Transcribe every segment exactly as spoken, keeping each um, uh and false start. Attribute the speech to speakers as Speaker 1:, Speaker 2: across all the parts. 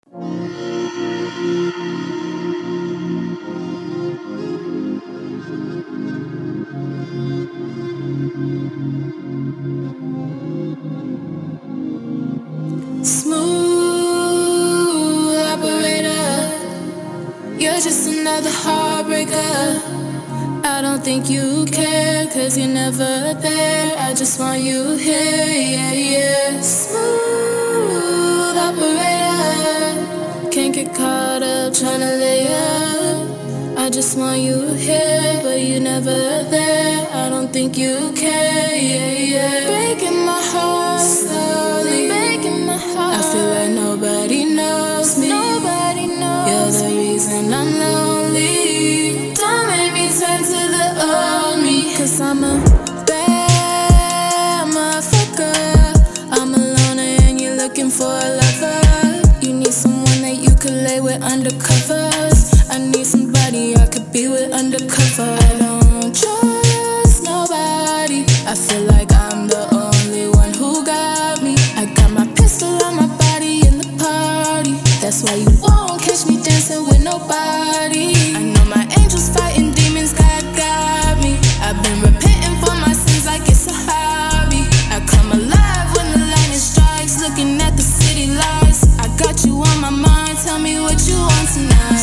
Speaker 1: Smooth operator, you're just another heartbreaker. I don't think you care, cause you're never there. I just want you here, yeah, yeah. Smooth operator, can't get caught up tryna lay up. I just want you here, but you're never there. I don't think you care, yeah, yeah. Breaking my heart slowly, breaking my heart. I feel like nobody knows me. Nobody knows. You're the reason I'm lonely. Don't make me turn to the old me, cause I'm a bad motherfucker. I'm a loner and you're looking for a lover. You need someone that you could lay with undercovers. I need somebody I could be with undercover. I don't trust nobody. I feel like I'm the only one who got me. I got my pistol on my body in the party. That's why you won't catch me dancing with nobody. I know my angels fighting demons, God got me. I've been repenting for my sins like it's a hobby. I come alive when the lightning strikes, looking at the city lights. I got you on my mind, tell me what you want tonight.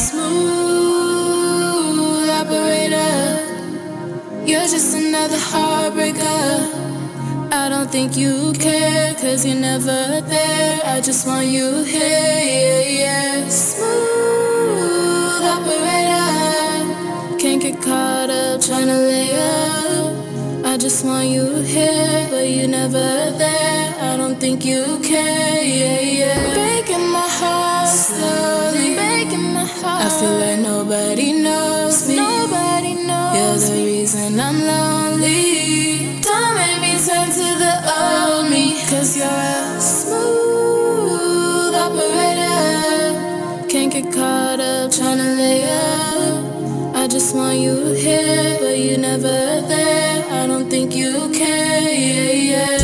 Speaker 1: Smooth operator, you're just another heartbreaker. I don't think you care, cause you're never there. I just want you here, yeah, yeah. Smooth operator, can't get caught up tryna lay up. I just want you here, but you're never there. I don't think you care, yeah, yeah. Breaking my heart slowly, breaking my heart. I feel like nobody knows me. Nobody knows. You're the reason I'm lonely. Don't make me turn to the old me, cause you're a smooth operator. Can't get caught up tryna lay up. I just want you here, but you're never there. I don't think you care, yeah, yeah.